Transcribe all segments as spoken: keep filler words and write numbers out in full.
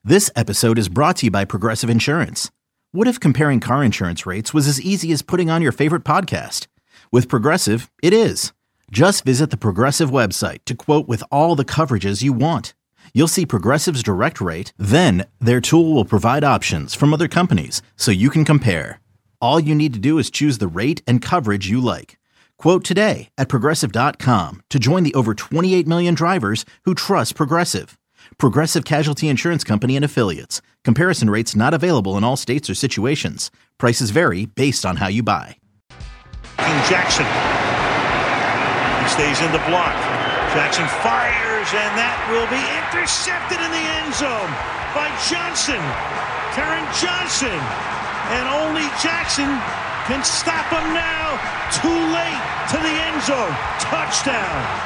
This episode is brought to you by Progressive Insurance. What if comparing car insurance rates was as easy as putting on your favorite podcast? With Progressive, it is. Just visit the Progressive website to quote with all the coverages you want. You'll see Progressive's direct rate, then their tool will provide options from other companies so you can compare. All you need to do is choose the rate and coverage you like. Quote today at progressive dot com to join the over twenty-eight million drivers who trust Progressive. Progressive Casualty Insurance Company and Affiliates. Comparison rates not available in all states or situations. Prices vary based on how you buy. King Jackson. He stays in the block. Jackson fires, and that will be intercepted in the end zone by Johnson. Taron Johnson. And only Jackson can stop him now. Too late to the end zone. Touchdown.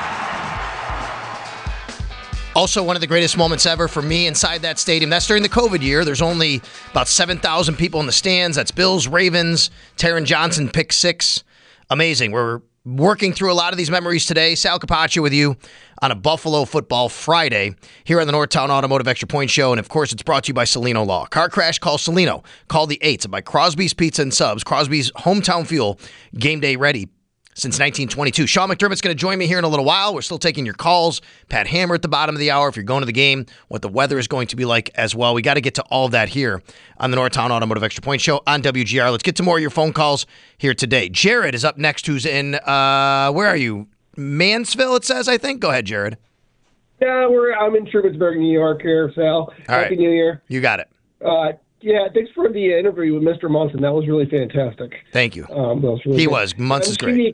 Also, one of the greatest moments ever for me inside that stadium. That's during the COVID year. There's only about seven thousand people in the stands. That's Bills, Ravens, Taron Johnson, pick six. Amazing. We're working through a lot of these memories today. Sal Capaccio with you on a Buffalo Football Friday here on the Northtown Automotive Extra Point Show. And, of course, it's brought to you by Celino Law. Car crash, call Celino. Call the eights by Crosby's Pizza and Subs. Crosby's Hometown Fuel, game day ready since nineteen twenty-two. Sean McDermott's going to join me here in a little while. We're still taking your calls. Pat Hammer at the bottom of the hour if you're going to the game, what the weather is going to be like as well. We got to get to all of that here on the Northtown Automotive Extra Point Show on W G R. Let's get to more of your phone calls here today. Jared is up next, who's in, uh, where are you? Mansville, it says, I think. Go ahead, Jared. Yeah, we're, I'm in Trumansburg, New York here, Sal. All Happy right. New Year. You got it. Uh, yeah, thanks for the interview with Mister Munson. That was really fantastic. Thank you. Um, that was really he good. was. Munson's great.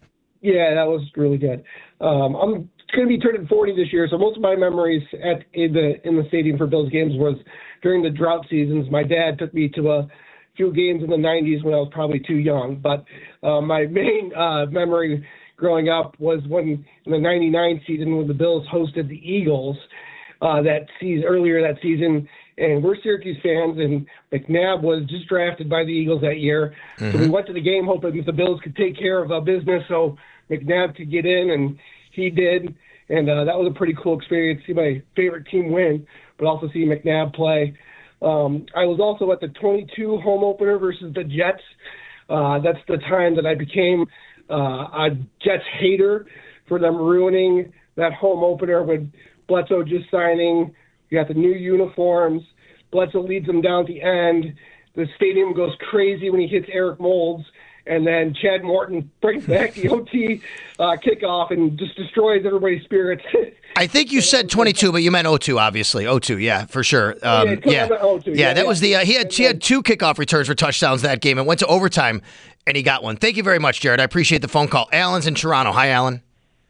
Yeah, that was really good. Um, I'm going to be turning forty this year, so most of my memories at in the in the stadium for Bills games was during the drought seasons. My dad took me to a few games in the nineties when I was probably too young, but uh, my main uh, memory growing up was when in the ninety-nine season when the Bills hosted the Eagles uh, that season earlier that season. And we're Syracuse fans, and McNabb was just drafted by the Eagles that year. Mm-hmm. So we went to the game hoping that the Bills could take care of our business so McNabb could get in, and he did. And uh, that was a pretty cool experience, see my favorite team win, but also see McNabb play. Um, I was also at the twenty-two home opener versus the Jets. Uh, that's the time that I became uh, a Jets hater for them ruining that home opener with Bledsoe just signing. You got the new uniforms. Bledsoe leads them down at the end. The stadium goes crazy when he hits Eric Moulds. And then Chad Morton brings back the O T uh, kickoff and just destroys everybody's spirits. I think you said twenty-two, but you meant oh two, obviously. oh two, yeah, for sure. Um, yeah, yeah. oh two, yeah, yeah, that yeah. was the uh, he had he had two kickoff returns for touchdowns that game and went to overtime, and he got one. Thank you very much, Jared. I appreciate the phone call. Alan's in Toronto. Hi, Alan.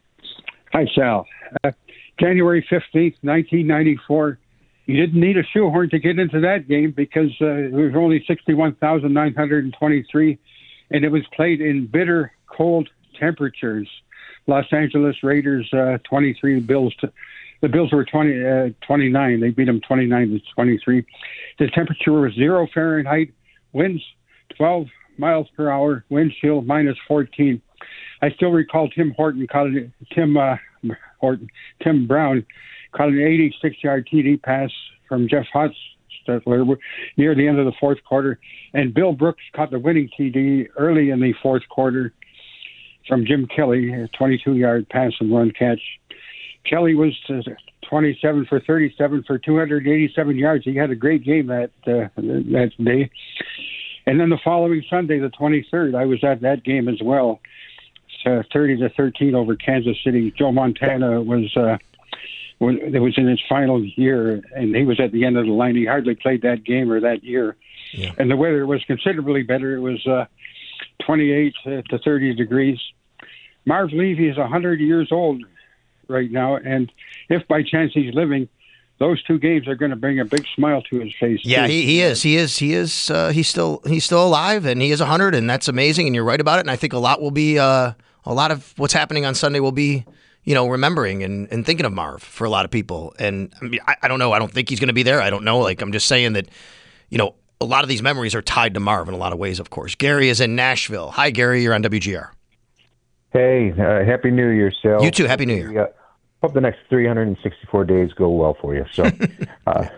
Hi, Sal. Uh, January fifteenth, nineteen ninety-four. You didn't need a shoehorn to get into that game because uh, there was only sixty-one thousand nine hundred twenty-three, and it was played in bitter, cold temperatures. Los Angeles Raiders uh, twenty-three, Bills. T- the Bills were twenty, uh, twenty-nine. They beat them twenty-nine to twenty-three. The temperature was zero Fahrenheit. Winds twelve miles per hour. Wind chill minus fourteen. I still recall Tim Horton caught it. Tim uh, Horton, Tim Brown. Caught an eighty-six-yard T D pass from Jeff Hostetler near the end of the fourth quarter. And Bill Brooks caught the winning T D early in the fourth quarter from Jim Kelly, a twenty-two-yard pass and run catch. Kelly was uh, twenty-seven for thirty-seven for two hundred eighty-seven yards. He had a great game that uh, that day. And then the following Sunday, the twenty-third, I was at that game as well. Uh, thirty to thirteen over Kansas City. Joe Montana was... Uh, When it was in his final year, and he was at the end of the line. He hardly played that game or that year. Yeah. And the weather was considerably better. It was uh, twenty-eight to thirty degrees. Marv Levy is one hundred years old right now, and if by chance he's living, those two games are going to bring a big smile to his face. Yeah, too. he, he is. He is. He is. Uh, he's still. He's still alive, and he is one hundred, and that's amazing. And you're right about it. And I think a lot will be. Uh, a lot of what's happening on Sunday will be. You know, remembering and, and thinking of Marv for a lot of people. And I mean, I, I don't know. I don't think he's going to be there. I don't know. Like, I'm just saying that, you know, a lot of these memories are tied to Marv in a lot of ways, of course. Gary is in Nashville. Hi, Gary. You're on W G R. Hey, uh, Happy New Year, Sal. You too. Happy New Year. Uh, hope the next three hundred sixty-four days go well for you. So, uh,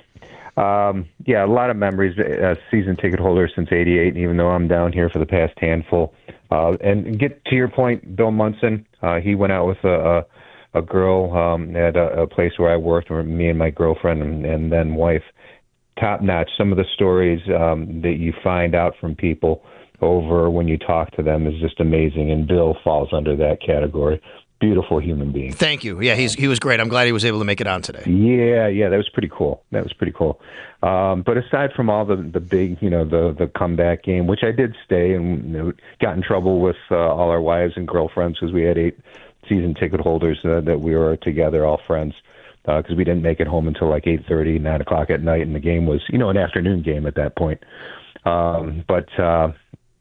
Um, yeah, a lot of memories. Uh, season ticket holder since eighty-eight, even though I'm down here for the past handful. Uh, and get to your point, Bill Munson, uh, he went out with a, a, a girl um, at a, a place where I worked, where me and my girlfriend and, and then wife. Top notch. Some of the stories um, that you find out from people over when you talk to them is just amazing, and Bill falls under that category. Beautiful human being. Thank you. Yeah, he's he was great. I'm glad he was able to make it on today. Yeah, yeah, that was pretty cool. That was pretty cool. Um, but aside from all the the big, you know, the the comeback game, which I did stay and you know, got in trouble with uh, all our wives and girlfriends because we had eight season ticket holders uh, that we were together, all friends, because uh, we didn't make it home until like eight thirty, nine o'clock at night, and the game was, you know, an afternoon game at that point. Um, but uh,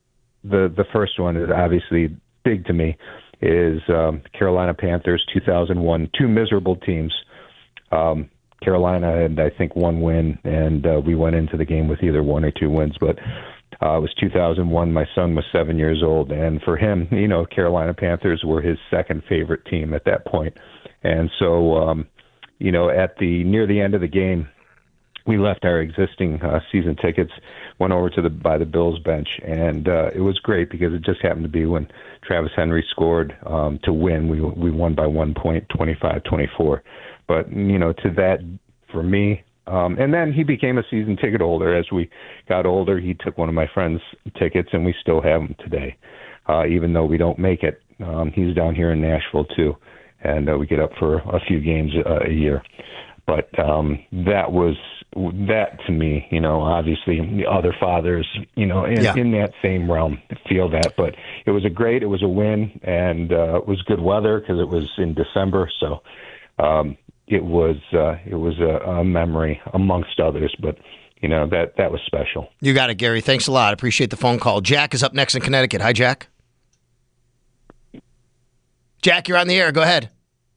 the the first one is obviously big to me. Is um, Carolina Panthers two thousand one, two miserable teams. Um, Carolina had, I think, one win, and uh, we went into the game with either one or two wins. But uh, it was two thousand one. My son was seven years old, and for him, you know, Carolina Panthers were his second favorite team at that point. And so, um, you know, at the near the end of the game, we left our existing uh, season tickets, went over to the by the Bills bench, and uh, it was great because it just happened to be when Travis Henry scored um, to win. We we won by one point, twenty-five twenty-four. But, you know, to that, for me, um, and then he became a season ticket holder. As we got older, he took one of my friend's tickets, and we still have them today, uh, even though we don't make it. Um, he's down here in Nashville, too, and uh, we get up for a few games uh, a year. But um, that was that to me, you know, obviously the other fathers, you know, in, yeah. in that same realm feel that. But it was a great, it was a win, and uh, it was good weather because it was in December. So um, it was uh, it was a, a memory amongst others. But, you know, that, that was special. You got it, Gary. Thanks a lot. Appreciate the phone call. Jack is up next in Connecticut. Hi, Jack. Jack, you're on the air. Go ahead.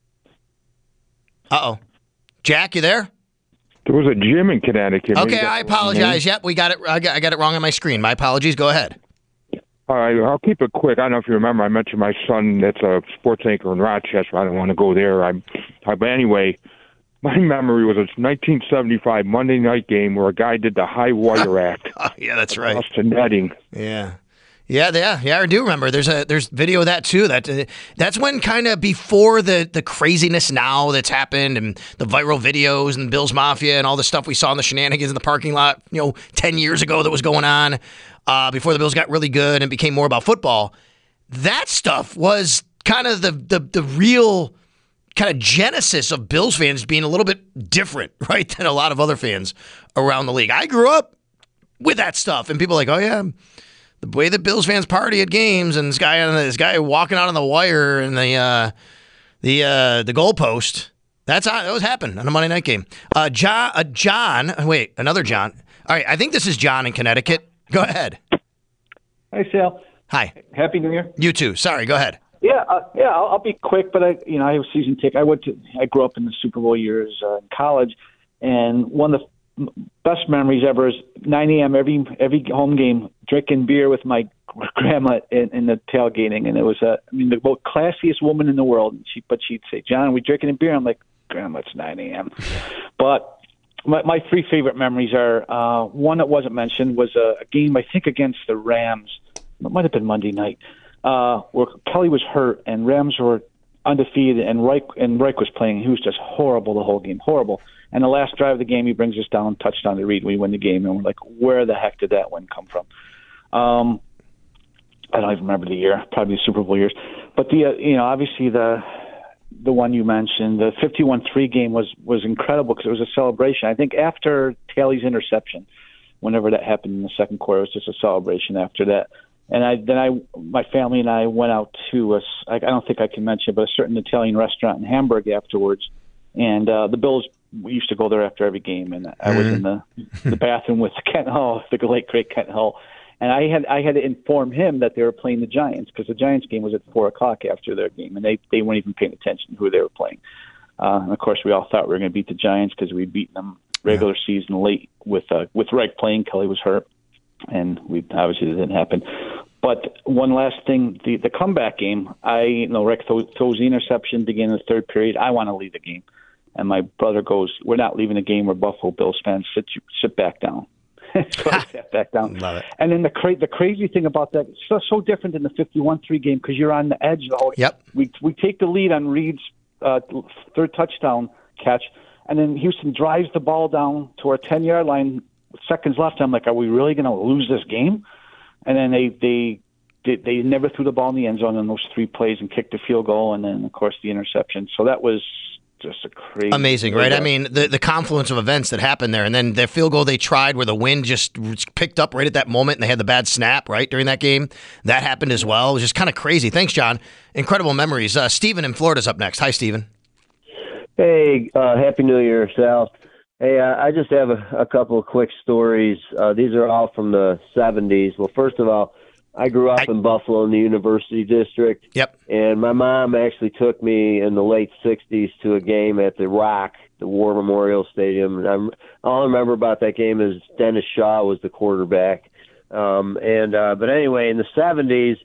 Uh-oh. Jack, you there? There was a gym in Connecticut. Okay, I apologize. Yep, we got it. I got, I got it wrong on my screen. My apologies. Go ahead. All right, I'll keep it quick. I don't know if you remember, I mentioned my son that's a sports anchor in Rochester. I don't want to go there. I, I, but anyway, my memory was a nineteen seventy-five Monday night game where a guy did the high wire act. Oh, yeah, that's right. Across the netting. Yeah. Yeah, yeah, yeah. I do remember. There's a there's video of that too. That uh, that's when kind of before the the craziness now that's happened and the viral videos and Bills Mafia and all the stuff we saw in the shenanigans in the parking lot, you know, ten years ago that was going on uh, before the Bills got really good and became more about football. That stuff was kind of the the the real kind of genesis of Bills fans being a little bit different, right, than a lot of other fans around the league. I grew up with that stuff, and people are like, oh yeah. The way that Bills fans party at games, and this guy on the, this guy walking out on the wire and the uh, the uh, the goalpost. That's how that was happening on a Monday night game. Uh, John, uh, John, wait, another John. All right, I think this is John in Connecticut. Go ahead. Hi, Sal. Hi. Happy New Year. You too. Sorry. Go ahead. Yeah, uh, yeah. I'll, I'll be quick, but I, you know, I have a season ticket. I went to, I grew up in the Super Bowl years uh, in college, and one of the best memories ever is nine a.m. every every home game, drinking beer with my grandma in, in the tailgating, and it was a, I mean, the most classiest woman in the world. And she, but she'd say, "John, are we drinking a beer?" I'm like, "Grandma, it's nine a.m." But my, my three favorite memories are uh, one that wasn't mentioned was a, a game I think against the Rams. It might have been Monday night, uh, where Kelly was hurt and Rams were undefeated, and Reich and Reich was playing. He was just horrible the whole game, horrible. And the last drive of the game, he brings us down, touchdown to Reed. We win the game, and we're like, where the heck did that win come from? Um, I don't even remember the year, probably the Super Bowl years. But the uh, you know, obviously the the one you mentioned, the fifty-one three game was was incredible because it was a celebration. I think after Taylor's interception, whenever that happened in the second quarter, it was just a celebration after that. And I then I my family and I went out to a, I don't think I can mention, but a certain Italian restaurant in Hamburg afterwards, and uh, the Bills. We used to go there after every game, and I was in the the bathroom with Kent Hull, the late great Kent Hull, and I had I had to inform him that they were playing the Giants because the Giants game was at four o'clock after their game, and they they weren't even paying attention to who they were playing. Uh, and of course, we all thought we were going to beat the Giants because we'd beaten them regular yeah. season late with uh, with Reich playing. Kelly was hurt, and we obviously it didn't happen. But one last thing, the the comeback game, I you know Reich throws the interception beginning of the third period. I want to leave the game. And my brother goes, "We're not leaving the game. We're Buffalo Bills fans. Sit sit back down." So I sat back down. Love it. And then the cra- the crazy thing about that, it's so so different than the fifty-one three game because you're on the edge the whole. Yep. We we take the lead on Reed's uh, third touchdown catch, and then Houston drives the ball down to our ten-yard line. Seconds left. I'm like, are we really going to lose this game? And then they they. They, they never threw the ball in the end zone in those three plays and kicked a field goal, and then, of course, the interception. So that was just a crazy... Amazing, right? I mean, the, the confluence of events that happened there, and then the field goal they tried where the wind just picked up right at that moment, and they had the bad snap, right, during that game. That happened as well. It was just kind of crazy. Thanks, John. Incredible memories. Uh, Steven in Florida's up next. Hi, Steven. Hey, uh, Happy New Year, Sal. Hey, uh, I just have a, a couple of quick stories. Uh, these are all from the seventies. Well, first of all, I grew up I, in Buffalo in the University District. Yep. And my mom actually took me in the late sixties to a game at the Rock, the War Memorial Stadium. And I'm, all I remember about that game is Dennis Shaw was the quarterback. Um, and uh, But anyway, in the seventies,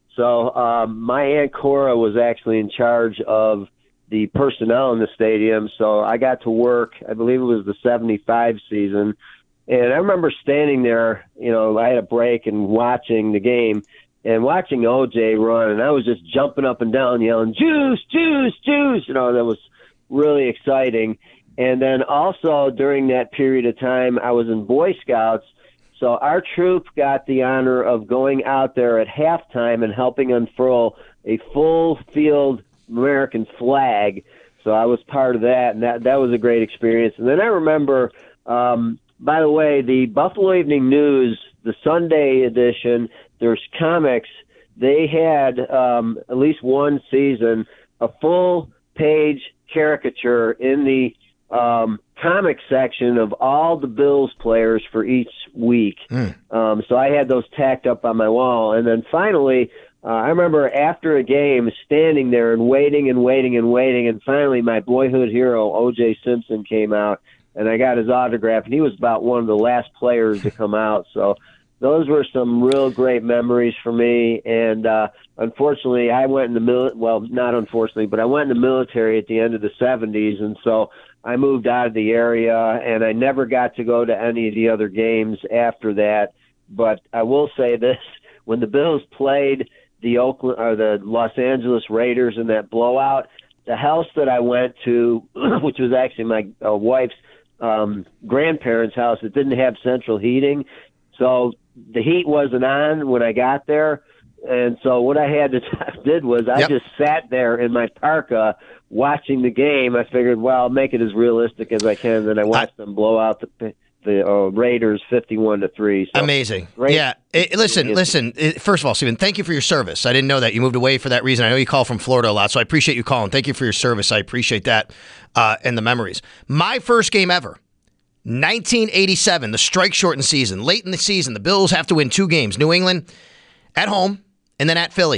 so um, my Aunt Cora was actually in charge of the personnel in the stadium. So I got to work, I believe it was the seventy-five season. And I remember standing there, you know, I had a break and watching the game and watching O J run, and I was just jumping up and down, yelling, "Juice, juice, juice!" You know, that was really exciting. And then also during that period of time, I was in Boy Scouts, so our troop got the honor of going out there at halftime and helping unfurl a full field American flag. So I was part of that, and that that was a great experience. And then I remember. Um, By the way, the Buffalo Evening News, the Sunday edition, there's comics. They had, um, at least one season, a full-page caricature in the um, comic section of all the Bills players for each week. Mm. Um, so I had those tacked up on my wall. And then finally, uh, I remember after a game standing there and waiting and waiting and waiting, and finally my boyhood hero, O J Simpson, came out. And I got his autograph, and he was about one of the last players to come out. So those were some real great memories for me. And uh, unfortunately, I went in the mil- well, not unfortunately, but I went in the military at the end of the seventies, and so I moved out of the area, and I never got to go to any of the other games after that. But I will say this: when the Bills played the Oakland or the Los Angeles Raiders in that blowout, the house that I went to, which was actually my uh, wife's um grandparents' house, it didn't have central heating, so the heat wasn't on when I got there. And so what I had to did was I yep. just sat there in my parka watching the game. I figured, well, I'll make it as realistic as I can. Then I watched I, them blow out the the uh, Raiders fifty-one to three. So, amazing. Great. Yeah. It, listen, listen. It, first of all, Steven, thank you for your service. I didn't know that you moved away for that reason. I know you call from Florida a lot, so I appreciate you calling. Thank you for your service. I appreciate that uh, and the memories. My first game ever, nineteen eighty-seven, the strike-shortened season. Late in the season, the Bills have to win two games. New England at home and then at Philly.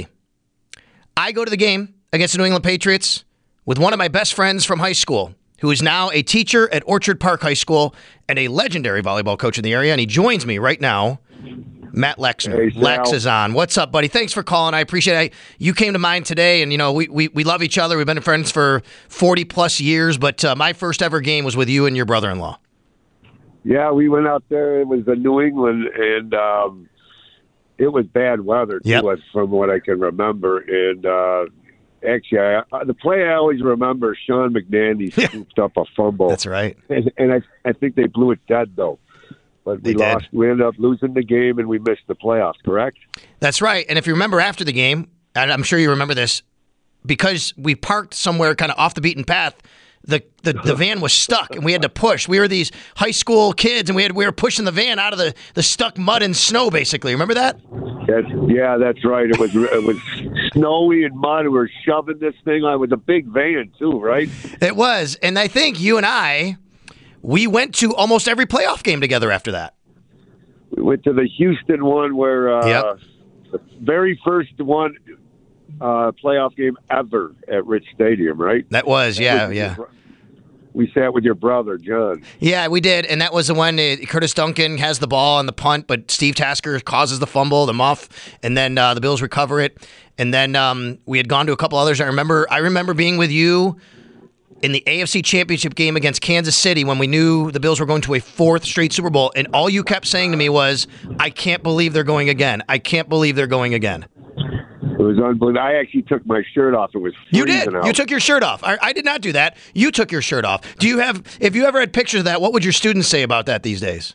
I go to the game against the New England Patriots with one of my best friends from high school, who is now a teacher at Orchard Park High School and a legendary volleyball coach in the area. And he joins me right now, Matt Lexner. Hey, Lex is on. What's up, buddy? Thanks for calling. I appreciate it. I, you came to mind today, and, you know, we, we, we love each other. We've been friends for forty-plus years, but uh, my first ever game was with you and your brother-in-law. Yeah, we went out there. It was in New England, and um, it was bad weather, too, yep. from what I can remember. And uh, actually, I, the play I always remember, Sean McNandy scooped up a fumble. That's right. And, and I, I think they blew it dead, though. But we they lost. Did. We ended up losing the game, and we missed the playoffs, correct? That's right. And if you remember after the game, and I'm sure you remember this, because we parked somewhere kind of off the beaten path, the, the, the van was stuck, and we had to push. We were these high school kids, and we had we were pushing the van out of the, the stuck mud and snow, basically. Remember that? That's, yeah, that's right. It was it was snowy and mud. We were shoving this thing on. It was a big van, too, right? It was. And I think you and I, we went to almost every playoff game together after that. We went to the Houston one where uh, yep. the very first one uh, playoff game ever at Rich Stadium, right? That was, that yeah, was yeah. Your, we sat with your brother, John. Yeah, we did, and that was the one. Uh, Curtis Duncan has the ball on the punt, but Steve Tasker causes the fumble, the muff, and then uh, the Bills recover it. And then um, we had gone to a couple others. I remember, I remember being with you in the A F C Championship game against Kansas City when we knew the Bills were going to a fourth straight Super Bowl, and all you kept saying to me was, I can't believe they're going again. I can't believe they're going again. It was unbelievable. I actually took my shirt off. It was freezing You did. out. You took your shirt off. I, I did not do that. You took your shirt off. Do you have, if you ever had pictures of that, what would your students say about that these days?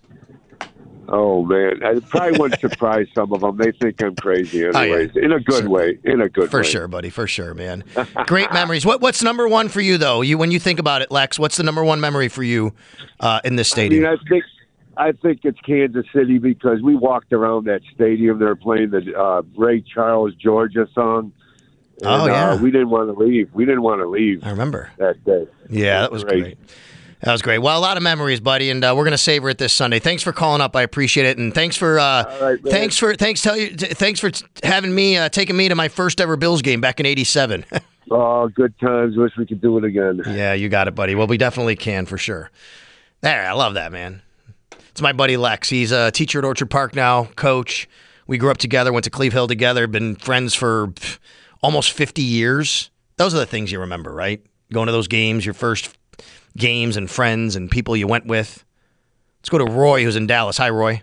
Oh, man. I probably wouldn't surprise some of them. They think I'm crazy anyways. Oh, yeah. In a good Sure. way. In a good For way. sure, buddy. For sure, man. Great memories. What What's number one for you, though? You When you think about it, Lex, what's the number one memory for you uh, in this stadium? I mean, I think, I think it's Kansas City because we walked around that stadium. They were playing the uh, Ray Charles, Georgia song. And, Oh, yeah. Uh, we didn't want to leave. We didn't want to leave. I remember. That day. Yeah, that was great. That was great. Well, a lot of memories, buddy, and uh, we're gonna savor it this Sunday. Thanks for calling up. I appreciate it, and thanks for uh, right, man. thanks for thanks tell you t- thanks for t- having me uh, taking me to my first ever Bills game back in eighty-seven. Oh, good times. Wish we could do it again. Yeah, you got it, buddy. Well, we definitely can for sure. There, I love that, man. It's my buddy Lex. He's a teacher at Orchard Park now, coach. We grew up together, went to Cleve Hill together, been friends for pff, almost fifty years. Those are the things you remember, right? Going to those games, your first games and friends and people you went with. Let's go to Roy, who's in Dallas. Hi, Roy.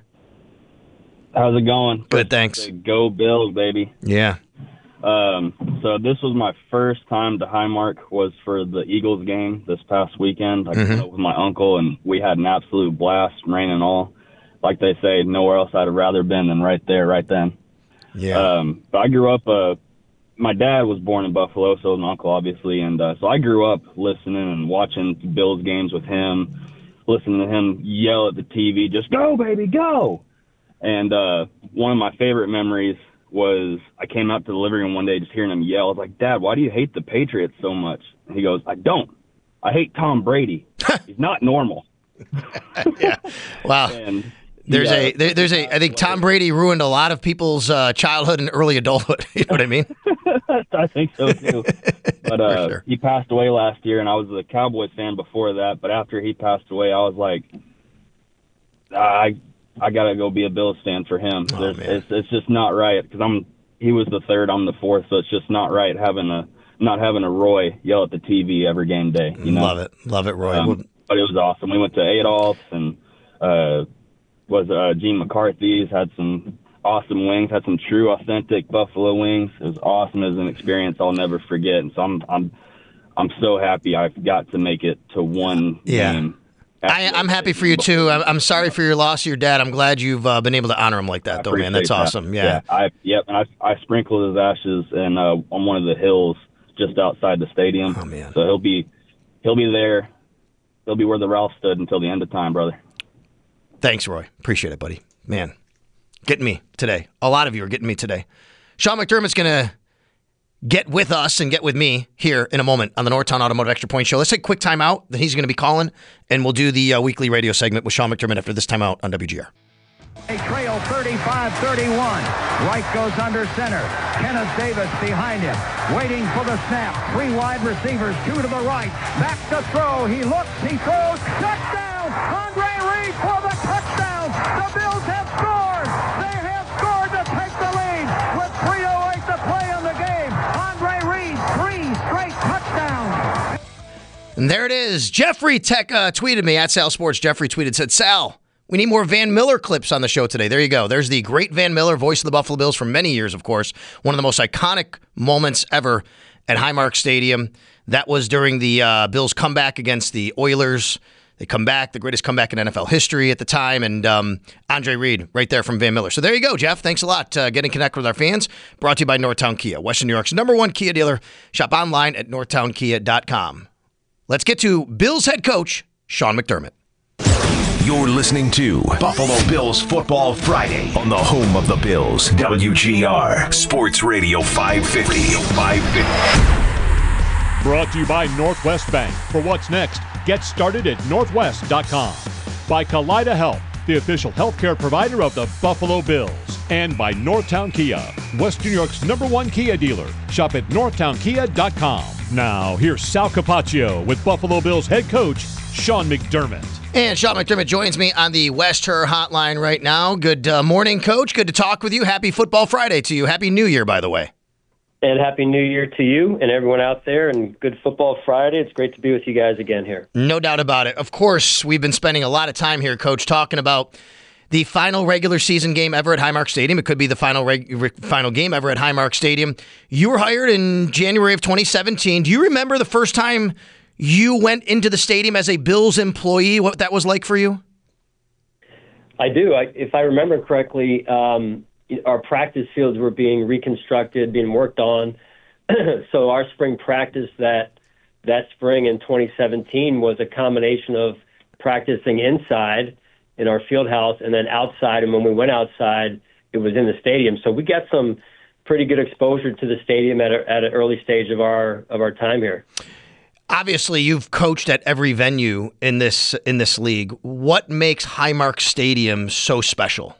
How's it going? Good, thanks. Go Bills, baby. Yeah. Um, so this was my first time to Highmark was for the Eagles game this past weekend. I Mhm. went up with my uncle, and we had an absolute blast, rain and all. Like they say, nowhere else I'd have rather been than right there, right then. Yeah. Um, but I grew up, uh, my dad was born in Buffalo, so was my uncle, obviously. And uh, so I grew up listening and watching Bills games with him, listening to him yell at the T V, just go, baby, go. And uh, one of my favorite memories was I came out to the living room one day just hearing him yell. I was like, Dad, why do you hate the Patriots so much? And he goes, I don't. I hate Tom Brady. He's not normal. Yeah. Wow. And There's yeah, a there, there's a I think Tom Brady ruined a lot of people's uh, childhood and early adulthood. You know what I mean? I think so too. But uh, sure. he passed away last year, and I was a Cowboys fan before that. But after he passed away, I was like, I I gotta go be a Bills fan for him. Oh, There's, man. it's it's just not right because I'm he was the third, I'm the fourth, so it's just not right having a not having a Roy yell at the T V every game day. You know? Love it, love it, Roy. Um, Well, but it was awesome. We went to Adolph's and uh, was uh, Gene McCarthy's, had some awesome wings, had some true, authentic buffalo wings. It was awesome. It was an experience I'll never forget. And so I'm I'm I'm so happy I got to make it to one Yeah. game. I, I'm happy for you too. I'm, I'm sorry for your loss of your dad. I'm glad you've uh, been able to honor him like that, I though, man. That's appreciate that. awesome. Yeah. I yep, and I I sprinkled his ashes and uh, on one of the hills just outside the stadium. Oh, man. So he'll be he'll be there. He'll be where the Ralph stood until the end of time, brother. Thanks, Roy. Appreciate it, buddy. Man, getting me today. A lot of you are getting me today. Sean McDermott's gonna get with us and get with me here in a moment on the Northtown Automotive Extra Point Show. Let's take a quick time out. Then he's going to be calling, and we'll do the uh, weekly radio segment with Sean McDermott after this time out on W G R. They trail thirty-five thirty-one. Wright goes under center. Kenneth Davis behind him, waiting for the snap. Three wide receivers, two to the right. Back to throw. He looks, he throws. Touchdown! Andre Reed for the touchdown! The Bills have scored! They have scored to take the lead with three oh eight to play in the game. Andre Reed, three straight touchdowns. And there it is. Jeffrey Tech uh, tweeted me at Sal Sports. Jeffrey tweeted, said, Sal, we need more Van Miller clips on the show today. There you go. There's the great Van Miller, voice of the Buffalo Bills for many years, of course. One of the most iconic moments ever at Highmark Stadium. That was during the uh, Bills' comeback against the Oilers. They come back, the greatest comeback in N F L history at the time, and um, Andre Reed right there from Van Miller. So there you go, Jeff. Thanks a lot. Uh, getting connected with our fans. Brought to you by Northtown Kia, Western New York's number one Kia dealer. Shop online at northtown kia dot com. Let's get to Bills head coach, Sean McDermott. You're listening to Buffalo Bills Football Friday on the home of the Bills, W G R Sports Radio five fifty. five fifty. Brought to you by Northwest Bank. For what's next, get started at northwest dot com. By Kaleida Health, the official healthcare provider of the Buffalo Bills. And by Northtown Kia, West New York's number one Kia dealer. Shop at northtown kia dot com. Now, here's Sal Capaccio with Buffalo Bills head coach Sean McDermott. And Sean McDermott joins me on the West Her hotline right now. Good uh, morning, Coach. Good to talk with you. Happy Football Friday to you. Happy New Year, by the way. And Happy New Year to you and everyone out there, and good Football Friday. It's great to be with you guys again here. No doubt about it. Of course, we've been spending a lot of time here, Coach, talking about the final regular season game ever at Highmark Stadium. It could be the final reg- final game ever at Highmark Stadium. You were hired in January of twenty seventeen. Do you remember the first time you went into the stadium as a Bills employee, what that was like for you? I do. I, if I remember correctly, um, our practice fields were being reconstructed, being worked on. So our spring practice that that spring in twenty seventeen was a combination of practicing inside in our field house and then outside. And when we went outside, it was in the stadium. So we got some pretty good exposure to the stadium at, a, at an early stage of our of our time here. Obviously, you've coached at every venue in this in this league. What makes Highmark Stadium so special?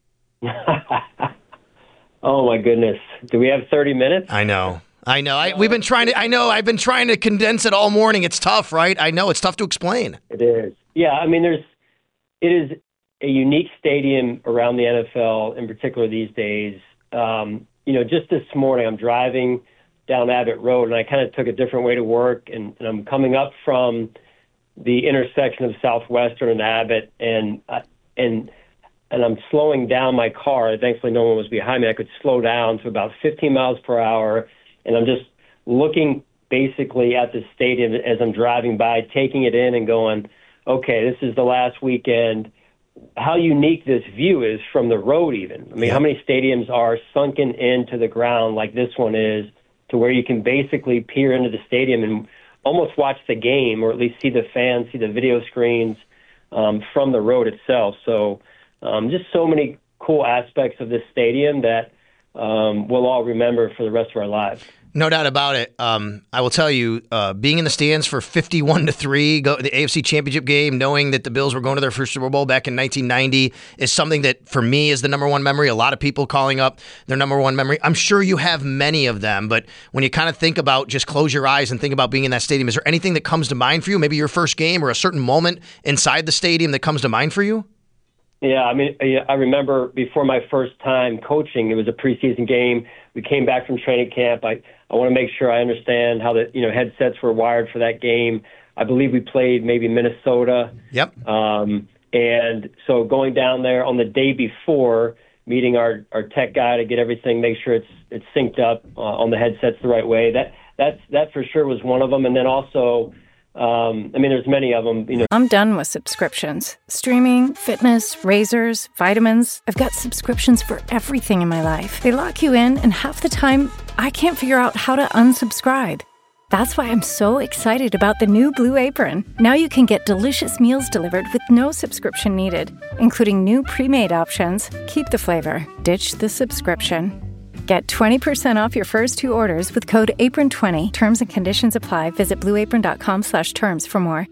Oh my goodness! Do we have thirty minutes? I know, I know. I, we've been trying to. I know. I've been trying to condense it all morning. It's tough, right? I know it's tough to explain. It is. Yeah, I mean, there's. It is a unique stadium around the N F L, in particular these days. Um, you know, just this morning, I'm driving down Abbott Road, and I kind of took a different way to work, and, and I'm coming up from the intersection of Southwestern and Abbott, and uh, and. and I'm slowing down my car. Thankfully, no one was behind me. I could slow down to about fifteen miles per hour, and I'm just looking basically at the stadium as I'm driving by, taking it in and going, okay, this is the last weekend. How unique this view is from the road even. I mean, how many stadiums are sunken into the ground like this one is, to where you can basically peer into the stadium and almost watch the game, or at least see the fans, see the video screens um, from the road itself. So Um, just so many cool aspects of this stadium that um, we'll all remember for the rest of our lives. No doubt about it. Um, I will tell you, uh, being in the stands for fifty-one to three, go the A F C Championship game, knowing that the Bills were going to their first Super Bowl back in nineteen ninety, is something that for me is the number one memory. A lot of people calling up their number one memory. I'm sure you have many of them, but when you kind of think about, just close your eyes and think about being in that stadium, is there anything that comes to mind for you? Maybe your first game or a certain moment inside the stadium that comes to mind for you? Yeah, I mean, I remember before my first time coaching, it was a preseason game. We came back from training camp. I, I want to make sure I understand how the you know headsets were wired for that game. I believe we played maybe Minnesota. Yep. Um, and so going down there on the day before, meeting our, our tech guy to get everything, make sure it's it's synced up uh, on the headsets the right way. That that's that for sure was one of them. And then also, Um, I mean, there's many of them. You know, I'm done with subscriptions. Streaming, fitness, razors, vitamins. I've got subscriptions for everything in my life. They lock you in, and half the time, I can't figure out how to unsubscribe. That's why I'm so excited about the new Blue Apron. Now you can get delicious meals delivered with no subscription needed, including new pre-made options. Keep the flavor, ditch the subscription. Get twenty percent off your first two orders with code apron twenty. Terms and conditions apply. Visit blueapron.com slash terms for more.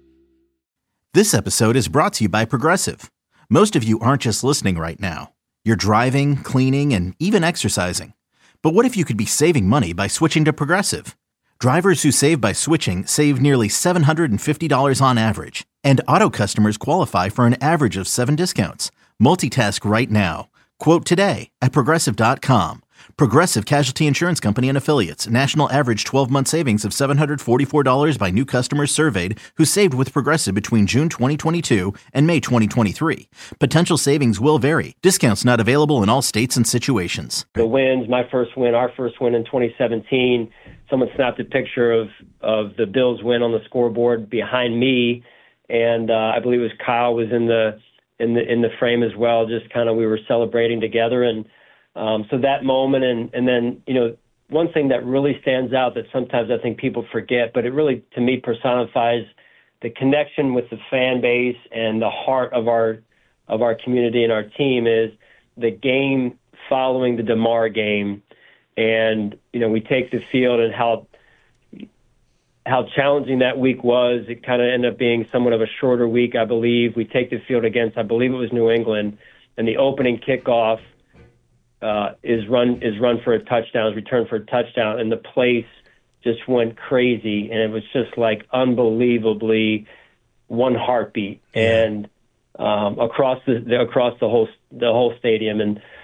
This episode is brought to you by Progressive. Most of you aren't just listening right now. You're driving, cleaning, and even exercising. But what if you could be saving money by switching to Progressive? Drivers who save by switching save nearly seven hundred fifty dollars on average. And auto customers qualify for an average of seven discounts. Multitask right now. Quote today at Progressive dot com. Progressive Casualty Insurance Company and Affiliates. National average twelve-month savings of seven hundred forty-four dollars by new customers surveyed who saved with Progressive between June twenty twenty-two and May twenty twenty-three. Potential savings will vary. Discounts not available in all states and situations. The wins, my first win, our first win in twenty seventeen, someone snapped a picture of, of the Bills win on the scoreboard behind me, and uh, I believe it was Kyle was in the in the in the frame as well. Just kind of we were celebrating together, and Um, so that moment, and, and then, you know, one thing that really stands out that sometimes I think people forget, but it really, to me, personifies the connection with the fan base and the heart of our of our community and our team is the game following the DeMar game. And, you know, we take the field and how how challenging that week was. It kind of ended up being somewhat of a shorter week, I believe. We take the field against, I believe it was New England, and the opening kickoff Uh, is run is run for a touchdown, is returned for a touchdown, and the place just went crazy, and it was just like unbelievably one heartbeat, and um, across the, the across the whole the whole stadium, and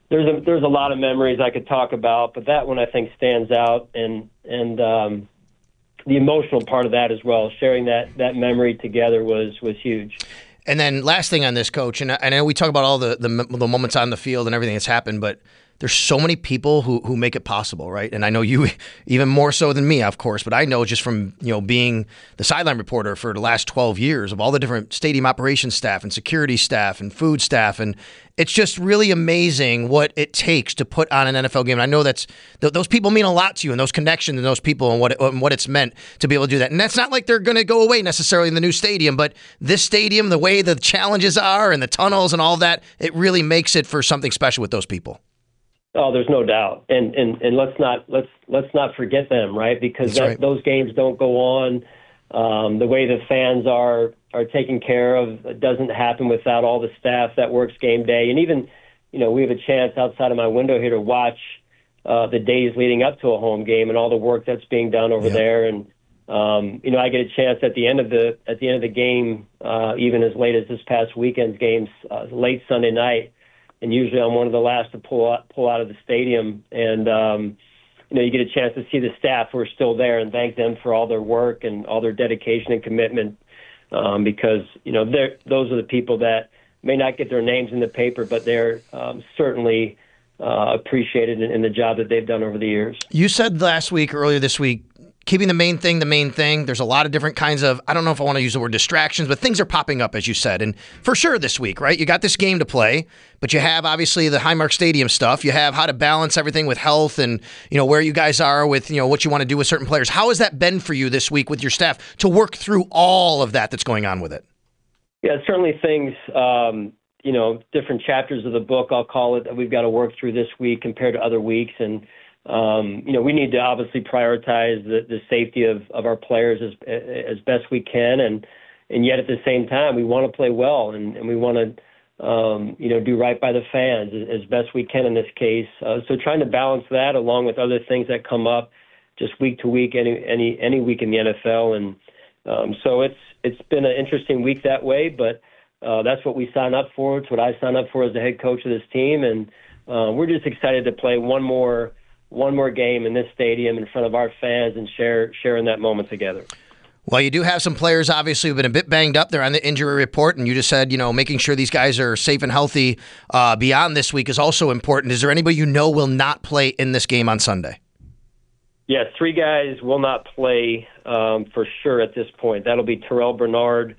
there's a there's a lot of memories I could talk about, but that one I think stands out, and and um, the emotional part of that as well. Sharing that that memory together was was huge. And then last thing on this, Coach, and I know we talk about all the, the the moments on the field and everything that's happened, but there's so many people who who make it possible, right? And I know you even more so than me, of course, but I know just from, you know, being the sideline reporter for the last twelve years of all the different stadium operations staff and security staff and food staff, and it's just really amazing what it takes to put on an N F L game. And I know that's th- those people mean a lot to you, and those connections and those people and what it, and what it's meant to be able to do that. And that's not like they're going to go away necessarily in the new stadium, but this stadium, the way the challenges are and the tunnels and all that, it really makes it for something special with those people. Oh, there's no doubt, and and and let's not let's let's not forget them, right? Because that, right. those games don't go on. Um, the way the fans are are taken care of it doesn't happen without all the staff that works game day, and even, you know, we have a chance outside of my window here to watch uh, the days leading up to a home game and all the work that's being done over yeah. there, and um, you know, I get a chance at the end of the at the end of the game, uh, even as late as this past weekend's games, uh, late Sunday night. And usually I'm one of the last to pull out, pull out of the stadium. And, um, you know, you get a chance to see the staff who are still there and thank them for all their work and all their dedication and commitment, um, because, you know, they're, those are the people that may not get their names in the paper, but they're um, certainly uh, appreciated in, in the job that they've done over the years. You said last week, earlier this week, keeping the main thing the main thing. There's a lot of different kinds of, I don't know if I want to use the word distractions, but things are popping up, as you said. And for sure this week, right? You got this game to play, but you have obviously the Highmark Stadium stuff. You have how to balance everything with health and, you know, where you guys are with, you know, what you want to do with certain players. How has that been for you this week with your staff to work through all of that that's going on with it? Yeah, certainly things, um, you know, different chapters of the book, I'll call it, that we've got to work through this week compared to other weeks. And, Um, you know, we need to obviously prioritize the, the safety of, of our players as as best we can, and and yet at the same time, we want to play well, and, and we want to, um, you know, do right by the fans as, as best we can in this case. Uh, so trying to balance that along with other things that come up just week to week, any any any week in the N F L, and um, so it's it's been an interesting week that way, but uh, that's what we sign up for. It's what I sign up for as the head coach of this team, and uh, we're just excited to play one more. one more game in this stadium in front of our fans and share sharing that moment together. Well, you do have some players, obviously, who've been a bit banged up. They're on the injury report, and you just said, you know, making sure these guys are safe and healthy uh, beyond this week is also important. Is there anybody you know will not play in this game on Sunday? Yeah, three guys will not play um, for sure at this point. That'll be Terrell Bernard,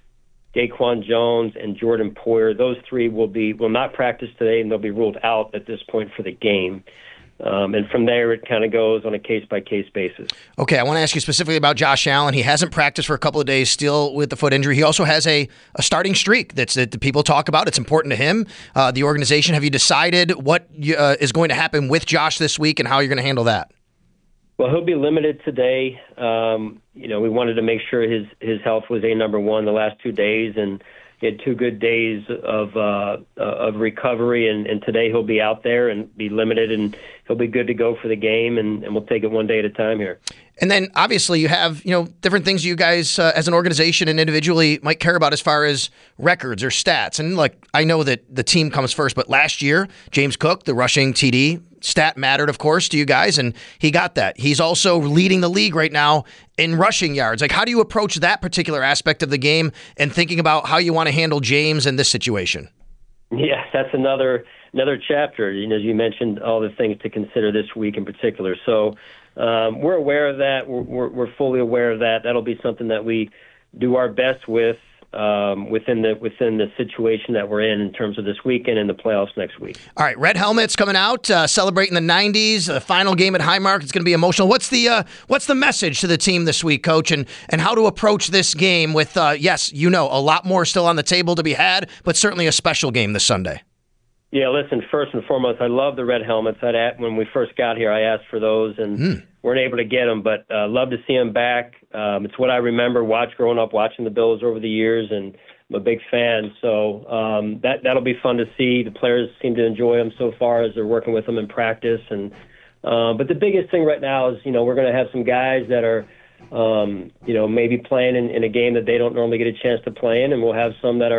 Daquan Jones, and Jordan Poyer. Those three will be will not practice today, and they'll be ruled out at this point for the game. Um, and from there, it kind of goes on a case-by-case basis. Okay, I want to ask you specifically about Josh Allen. He hasn't practiced for a couple of days still with the foot injury. He also has a, a starting streak that's, that the people talk about. It's important to him, uh, the organization. Have you decided what uh, is going to happen with Josh this week and how you're going to handle that? Well, he'll be limited today. Um, you know, we wanted to make sure his, his health was a number one the last two days, and he had two good days of uh, of recovery, and, and today he'll be out there and be limited, and he'll be good to go for the game, and, and we'll take it one day at a time here. And then obviously you have, you know, different things you guys uh, as an organization and individually might care about as far as records or stats. And like, I know that the team comes first, but last year, James Cook, the rushing T D stat mattered, of course, to you guys, and he got that. He's also leading the league right now in rushing yards. Like, how do you approach that particular aspect of the game and thinking about how you want to handle James in this situation? Yeah, that's another another chapter. You know, as you mentioned, all the things to consider this week in particular. So um, we're aware of that. We're, we're, we're fully aware of that. That'll be something that we do our best with um, within the within the situation that we're in in terms of this weekend and the playoffs next week. All right, Red Helmets coming out, uh, celebrating the nineties, the final game at Highmark. It's going to be emotional. What's the uh, what's the message to the team this week, Coach, and and how to approach this game with, uh, yes, you know, a lot more still on the table to be had, but certainly a special game this Sunday. Yeah, listen, first and foremost, I love the Red Helmets. I'd, when we first got here, I asked for those and mm. weren't able to get them, but uh, love to see them back. Um, it's what I remember watch growing up, watching the Bills over the years, and I'm a big fan. So um, that, that'll be fun to see. The players seem to enjoy them so far as they're working with them in practice. And uh, But the biggest thing right now is, you know, we're going to have some guys that are, um, you know, maybe playing in, in a game that they don't normally get a chance to play in, and we'll have some that are,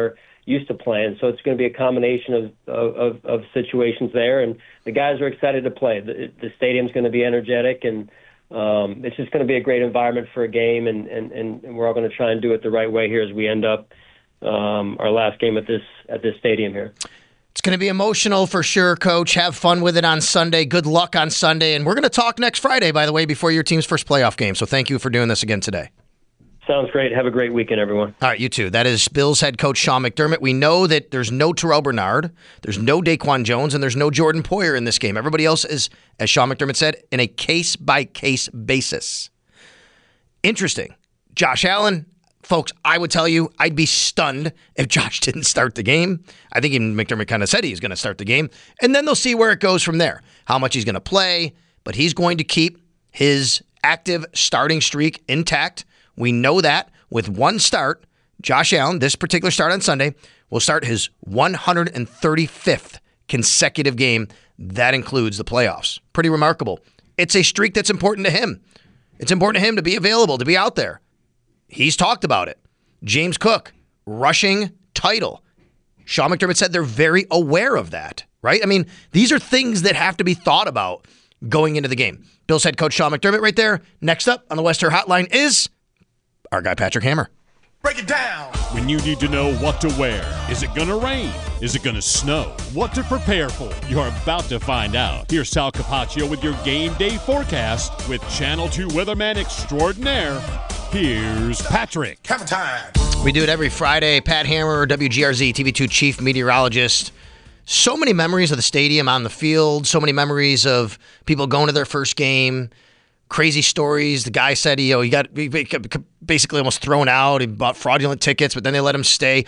used to playing. So it's going to be a combination of, of, of situations there, and the guys are excited to play. The, the stadium's going to be energetic, and um, it's just going to be a great environment for a game, and, and, and we're all going to try and do it the right way here as we end up um, our last game at this at this stadium here. It's going to be emotional for sure, Coach. Have fun with it on Sunday. Good luck on Sunday, and we're going to talk next Friday, by the way, before your team's first playoff game. So thank you for doing this again today. Sounds great. Have a great weekend, everyone. All right, you too. That is Bills head coach Sean McDermott. We know that there's no Terrell Bernard, there's no Daquan Jones, and there's no Jordan Poyer in this game. Everybody else is, as Sean McDermott said, in a case-by-case basis. Interesting. Josh Allen, folks, I would tell you I'd be stunned if Josh didn't start the game. I think even McDermott kind of said he's going to start the game. And then they'll see where it goes from there, how much he's going to play. But he's going to keep his active starting streak intact. We know that with one start, Josh Allen, this particular start on Sunday, will start his one hundred thirty-fifth consecutive game. That includes the playoffs. Pretty remarkable. It's a streak that's important to him. It's important to him to be available, to be out there. He's talked about it. James Cook, rushing title. Sean McDermott said they're very aware of that, right? I mean, these are things that have to be thought about going into the game. Bills head coach Sean McDermott right there. Next up on the West Her Hotline is our guy, Patrick Hammer. Break it down. When you need to know what to wear. Is it going to rain? Is it going to snow? What to prepare for? You're about to find out. Here's Sal Capaccio with your game day forecast with Channel two weatherman extraordinaire. Here's Patrick. Have a time. We do it every Friday. Pat Hammer, W G R Z, T V two chief meteorologist. So many memories of the stadium on the field. So many memories of people going to their first game. Crazy stories. The guy said he, you know, he got basically almost thrown out. He bought fraudulent tickets, but then they let him stay.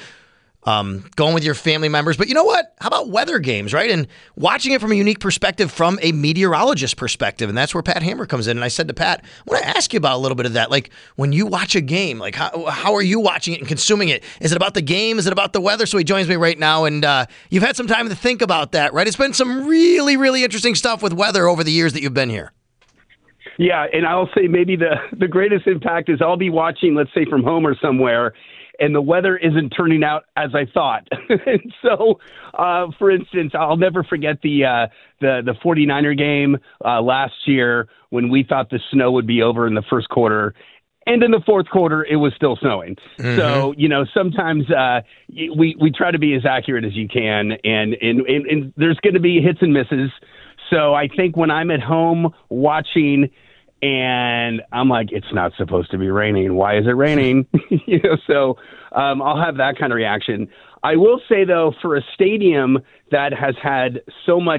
Um, going with your family members. But you know what? How about weather games, right? And watching it from a unique perspective, from a meteorologist perspective. And that's where Pat Hammer comes in. And I said to Pat, I want to ask you about a little bit of that. Like, when you watch a game, like how, how are you watching it and consuming it? Is it about the game? Is it about the weather? So he joins me right now. And uh, you've had some time to think about that, right? It's been some really, really interesting stuff with weather over the years that you've been here. Yeah, and I'll say maybe the, the greatest impact is I'll be watching, let's say, from home or somewhere, and the weather isn't turning out as I thought. And so, uh, for instance, I'll never forget the uh, the the 49er game uh, last year when we thought the snow would be over in the first quarter. And in the fourth quarter, it was still snowing. Mm-hmm. So, you know, sometimes uh, we, we try to be as accurate as you can, and, and, and, and there's going to be hits and misses. So I think when I'm at home watching and I'm like, it's not supposed to be raining. Why is it raining? you know, so um, I'll have that kind of reaction. I will say, though, for a stadium that has had so much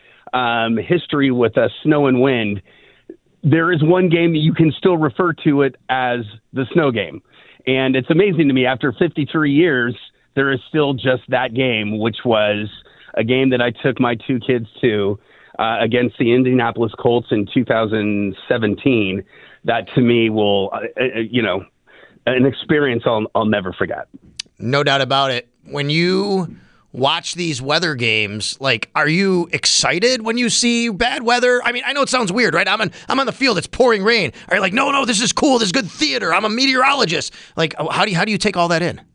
um, history with uh, snow and wind, there is one game that you can still refer to it as the snow game. And it's amazing to me, after fifty-three years, there is still just that game, which was a game that I took my two kids to uh, against the Indianapolis Colts in two thousand seventeen. That, to me, will, uh, uh, you know, an experience I'll, I'll never forget. No doubt about it. When you watch these weather games, like, are you excited when you see bad weather? I mean, I know it sounds weird, right? I'm on, I'm on the field, it's pouring rain. Are you like, no, no, this is cool, this is good theater, I'm a meteorologist. Like, how do you, how do you take all that in?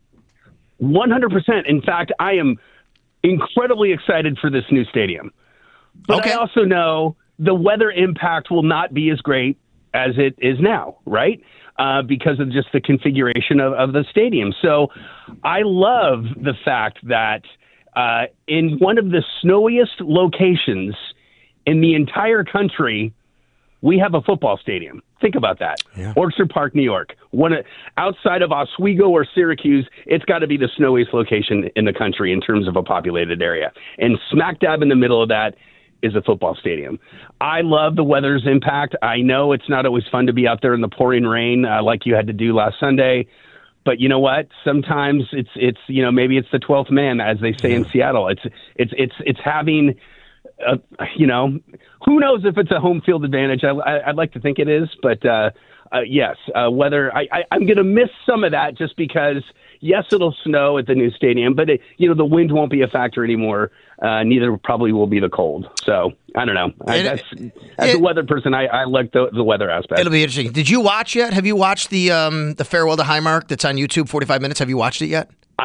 one hundred percent. In fact, I am incredibly excited for this new stadium. But okay. I also know the weather impact will not be as great as it is now, right? Uh, because of just the configuration of, of the stadium. So I love the fact that uh, in one of the snowiest locations in the entire country, we have a football stadium. Think about that. Yeah. Orchard Park, New York. One outside of Oswego or Syracuse, it's got to be the snowiest location in the country in terms of a populated area. And smack dab in the middle of that is a football stadium. I love the weather's impact. I know it's not always fun to be out there in the pouring rain uh, like you had to do last Sunday. But you know what? Sometimes it's it's you know maybe it's the twelfth man, as they say in Seattle. It's it's it's it's having uh, you know who knows if it's a home field advantage. I, I, I'd like to think it is, but uh, uh, yes, uh, weather. I, I, I'm going to miss some of that just because yes, it'll snow at the new stadium, but it, you know the wind won't be a factor anymore. Uh, neither probably will be the cold. So I don't know. I, that's, as it, a weather person, I, I like the, the weather aspect. It'll be interesting. Did you watch yet? Have you watched the um, the Farewell to Highmark that's on YouTube, forty-five minutes? Have you watched it yet? I,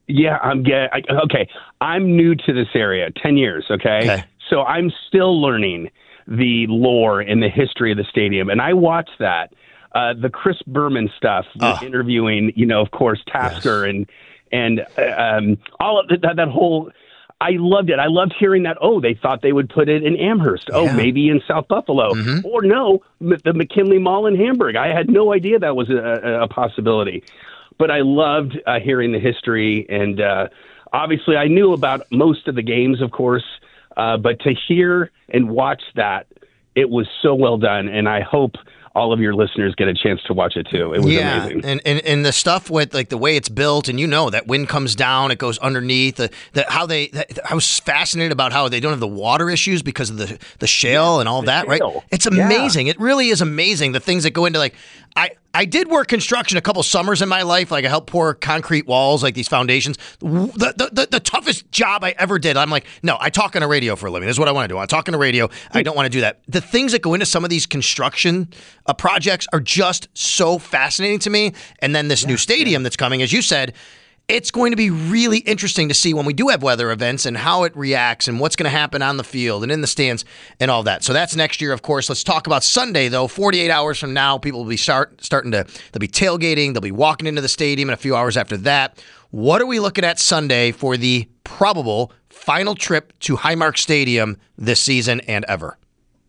Yeah, I'm get I, okay. I'm new to this area, ten years. Okay? Okay. So I'm still learning the lore and the history of the stadium, and I watched that. Uh, the Chris Berman stuff, Oh. interviewing, you know, of course, Tasker and and uh, um, all of that, that whole. I loved it. I loved hearing that. Oh, they thought they would put it in Amherst. Oh, Yeah. maybe in South Buffalo, Mhm. or no, M- the McKinley Mall in Hamburg. I had no idea that was a, a possibility, but I loved uh, hearing the history, and uh, obviously, I knew about most of the games, of course, uh, but to hear and watch that, it was so well done, and I hope all of your listeners get a chance to watch it too. It was yeah, amazing. and, and and the stuff with like the way it's built, and you know that wind comes down, it goes underneath. The, the how they, that, I was fascinated about how they don't have the water issues because of the the shale Yeah, and all the that. shale. Right? It's Yeah. amazing. It really is amazing. The things that go into like I. I did work construction a couple summers in my life. Like I helped pour concrete walls, like these foundations. The, the, the, the toughest job I ever did. I'm like, no, I talk on a radio for a living. This is what I want to do. I talk on a radio. I don't want to do that. The things that go into some of these construction uh, projects are just so fascinating to me. And then this new stadium that's coming, as you said, it's going to be really interesting to see when we do have weather events and how it reacts and what's going to happen on the field and in the stands and all that. So that's next year, of course. Let's talk about Sunday, though. forty-eight hours from now, people will be start starting to, they'll be tailgating. They'll be walking into the stadium, and a few hours after that. What are we looking at Sunday for the probable final trip to Highmark Stadium this season and ever?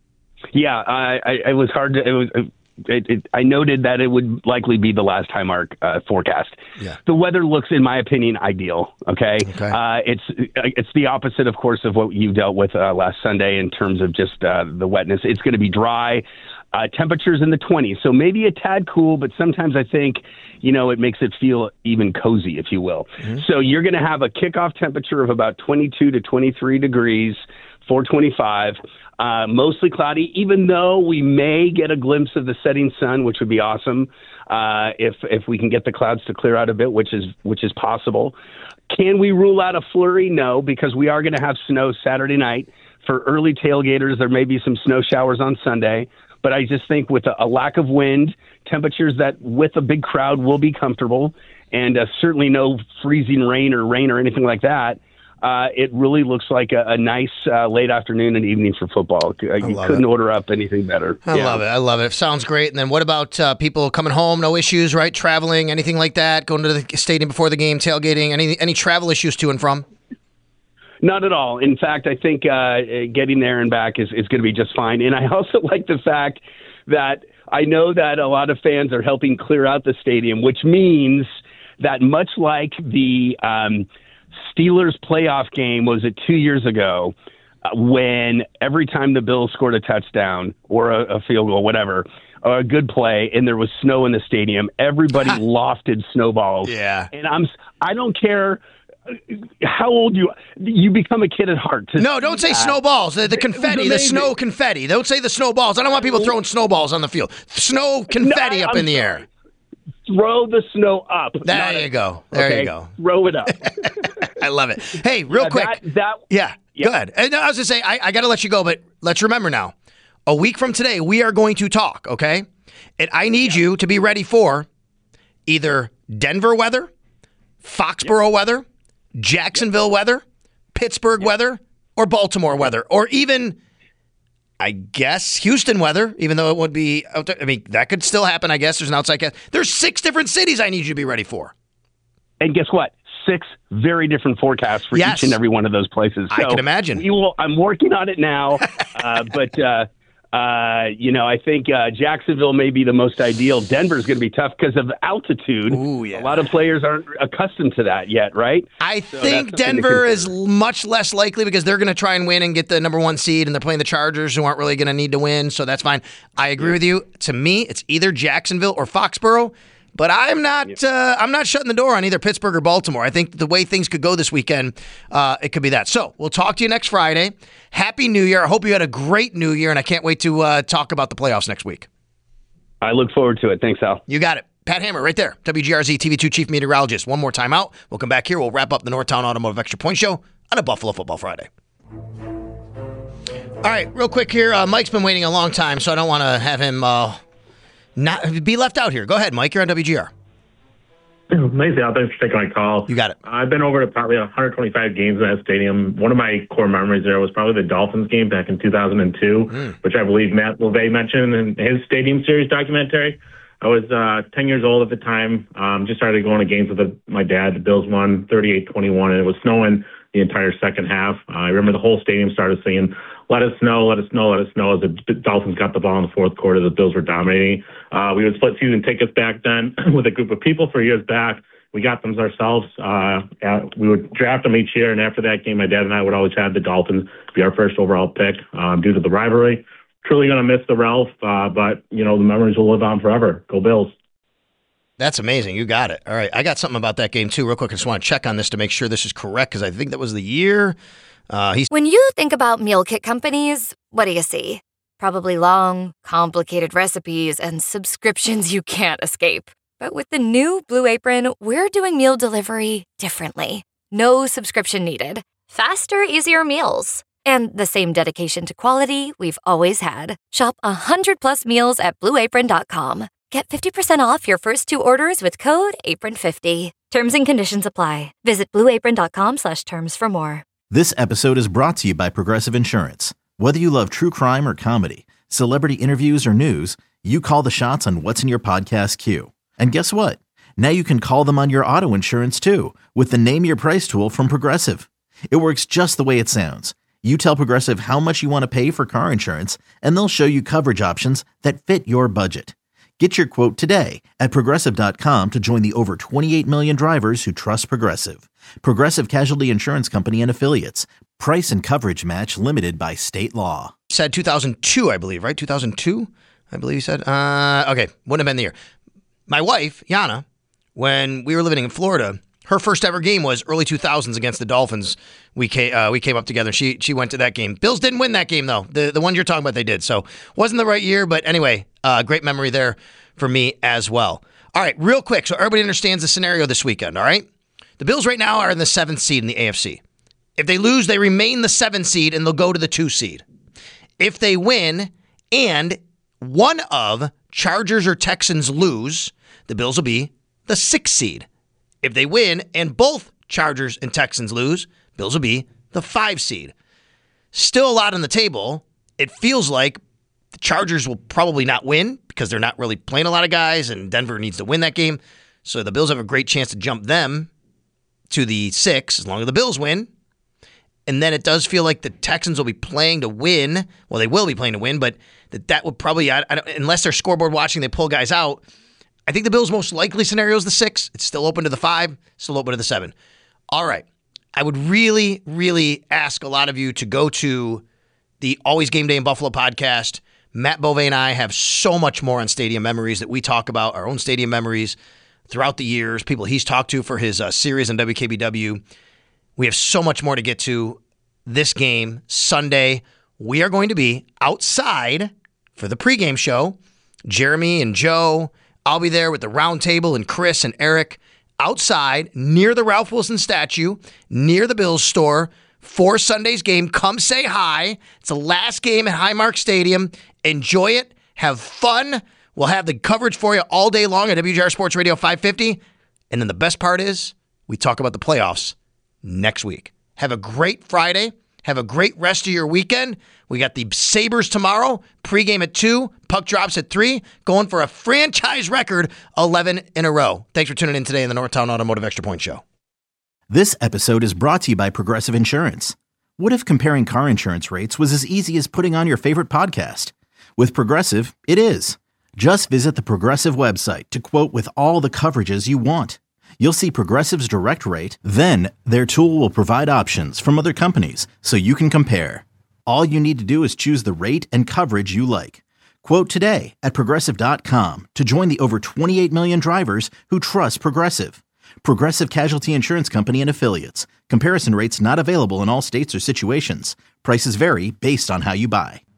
Yeah, I, I, it was hard to. It was. It, it, I noted that it would likely be the last Highmark uh, forecast. Yeah. The weather looks, in my opinion, ideal. Okay, Okay. Uh, it's it's the opposite, of course, of what you dealt with uh, last Sunday in terms of just uh, the wetness. It's going to be dry. Uh, temperatures in the twenties, so maybe a tad cool, but sometimes I think, you know, it makes it feel even cozy, if you will. Mm-hmm. So you're going to have a kickoff temperature of about twenty-two to twenty-three degrees, four twenty-five. Uh, mostly cloudy, even though we may get a glimpse of the setting sun, which would be awesome uh, if if we can get the clouds to clear out a bit, which is which is possible. Can we rule out a flurry? No, because we are going to have snow Saturday night. For early tailgaters, there may be some snow showers on Sunday. But I just think with a, a lack of wind, temperatures that with a big crowd will be comfortable, and uh, certainly no freezing rain or rain or anything like that. Uh, it really looks like a, a nice uh, late afternoon and evening for football. Uh, you couldn't it. order up anything better. I Yeah. love it. I love it. Sounds great. And then what about uh, people coming home? No issues, right? Traveling, anything like that? Going to the stadium before the game, tailgating? Any any travel issues to and from? Not at all. In fact, I think uh, getting there and back is, is going to be just fine. And I also like the fact that I know that a lot of fans are helping clear out the stadium, which means that much like the um, Steelers playoff game, was it two years ago, uh, when every time the Bills scored a touchdown or a, a field goal, whatever, or a good play, and there was snow in the stadium, everybody lofted snowballs. Yeah. And I'm, I don't care how old you you become a kid at heart. To No, don't say that. snowballs. The, the confetti, the amazing. snow confetti. Don't say the snowballs. I don't want people throwing snowballs on the field. Snow confetti No, up I'm in the sorry. air. Throw the snow up. There Not you a- go. There okay? you go. Throw it up. I love it. Hey, real Yeah, quick. that- that- yeah, yeah. good. And I was going to say, I, I got to let you go, but let's remember now, a week from today, we are going to talk, okay? And I need you to be ready for either Denver weather, Foxborough weather, Jacksonville weather, Pittsburgh weather, or Baltimore weather, or even, I guess, Houston weather, even though it would be, out there. I mean, that could still happen, I guess. There's an outside guess. There's six different cities I need you to be ready for. And guess what? Six very different forecasts for Yes. each and every one of those places. I So can imagine. We will, I'm working on it now, uh, but uh, uh, you know, I think uh, Jacksonville may be the most ideal. Denver's going to be tough because of altitude. Ooh, yeah. A lot of players aren't accustomed to that yet, right? I So think that's something to Denver consider. is l- much less likely because they're going to try and win and get the number one seed, and they're playing the Chargers, who aren't really going to need to win, so that's fine. I agree with you. To me, it's either Jacksonville or Foxborough, but I'm not. Uh, I'm not shutting the door on either Pittsburgh or Baltimore. I think the way things could go this weekend, uh, it could be that. So we'll talk to you next Friday. Happy New Year! I hope you had a great New Year, and I can't wait to uh, talk about the playoffs next week. I look forward to it. Thanks, Al. You got it. Pat Hammer right there, W G R Z T V two Chief Meteorologist. One more time out. We'll come back here. We'll wrap up the Northtown Automotive Extra Point Show on a Buffalo Football Friday. All right, real quick here. Uh, Mike's been waiting a long time, so I don't want to have him uh, not be left out here. Go ahead, Mike. You're on W G R. Lacey, thanks for taking my call. You got it. I've been over to probably one hundred twenty-five games in that stadium. One of my core memories there was probably the Dolphins game back in two thousand two, mm. which I believe Matt LeVay mentioned in his Stadium Series documentary. I was uh, ten years old at the time. Um, just started going to games with the, my dad. The Bills won thirty-eight twenty-one, and it was snowing the entire second half. Uh, I remember the whole stadium started singing, "Let us know, let us know, let us know," as the Dolphins got the ball in the fourth quarter. The Bills were dominating. Uh, we would split season tickets back then with a group of people for years back. We got them ourselves. Uh, we would draft them each year, and after that game, my dad and I would always have the Dolphins be our first overall pick um, due to the rivalry. Truly going to miss the Ralph, uh, but, you know, the memories will live on forever. Go Bills. That's amazing. You got it. All right. I got something about that game, too, real quick. I just want to check on this to make sure this is correct, because I think that was the year. Uh, he's- when you think about meal kit companies, what do you see? Probably long, complicated recipes and subscriptions you can't escape. But with the new Blue Apron, we're doing meal delivery differently. No subscription needed. Faster, easier meals. And the same dedication to quality we've always had. Shop one hundred plus meals at blue apron dot com. Get fifty percent off your first two orders with code apron fifty. Terms and conditions apply. Visit blue apron dot com slash terms for more. This episode is brought to you by Progressive Insurance. Whether you love true crime or comedy, celebrity interviews or news, you call the shots on what's in your podcast queue. And guess what? Now you can call them on your auto insurance too with the Name Your Price tool from Progressive. It works just the way it sounds. You tell Progressive how much you want to pay for car insurance, and they'll show you coverage options that fit your budget. Get your quote today at Progressive dot com to join the over twenty-eight million drivers who trust Progressive. Progressive Casualty Insurance Company and Affiliates. Price and coverage match limited by state law. Said two thousand two, I believe, right? two thousand two, I believe he said. Uh, okay, wouldn't have been the year. My wife, Yana, when we were living in Florida, her first ever game was early two thousands against the Dolphins. We came, uh, we came up together. She she went to that game. Bills didn't win that game, though. The the ones you're talking about, they did. So wasn't the right year. But anyway, uh, great memory there for me as well. All right, real quick, so everybody understands the scenario this weekend, all right? The Bills right now are in the seventh seed in the A F C. If they lose, they remain the seventh seed, and they'll go to the two seed. If they win and one of Chargers or Texans lose, the Bills will be the sixth seed. If they win and both Chargers and Texans lose, Bills will be the five seed. Still a lot on the table. It feels like the Chargers will probably not win because they're not really playing a lot of guys, and Denver needs to win that game. So the Bills have a great chance to jump them to the six as long as the Bills win. And then it does feel like the Texans will be playing to win. Well, they will be playing to win, but that that would probably, I, I don't, unless they're scoreboard watching, they pull guys out. I think the Bills' most likely scenario is the six. It's still open to the five, still open to the seven. All right. I would really, really ask a lot of you to go to the Always Game Day in Buffalo podcast. Matt Bove and I have so much more on stadium memories that we talk about, our own stadium memories throughout the years, people he's talked to for his uh, series on W K B W. We have so much more to get to this game Sunday. We are going to be outside for the pregame show. Jeremy and Joe, I'll be there with the round table and Chris and Eric outside near the Ralph Wilson statue, near the Bills store for Sunday's game. Come say hi. It's the last game at Highmark Stadium. Enjoy it. Have fun. We'll have the coverage for you all day long at W G R Sports Radio five fifty. And then the best part is we talk about the playoffs next week. Have a great Friday. Have a great rest of your weekend. We got the Sabres tomorrow, pregame at two, puck drops at three, going for a franchise record eleven in a row. Thanks for tuning in today in the Northtown Automotive Extra Point Show. This episode is brought to you by Progressive Insurance. What if comparing car insurance rates was as easy as putting on your favorite podcast? With Progressive, it is. Just visit the Progressive website to quote with all the coverages you want. You'll see Progressive's direct rate, then their tool will provide options from other companies so you can compare. All you need to do is choose the rate and coverage you like. Quote today at Progressive dot com to join the over twenty-eight million drivers who trust Progressive. Progressive Casualty Insurance Company and Affiliates. Comparison rates not available in all states or situations. Prices vary based on how you buy.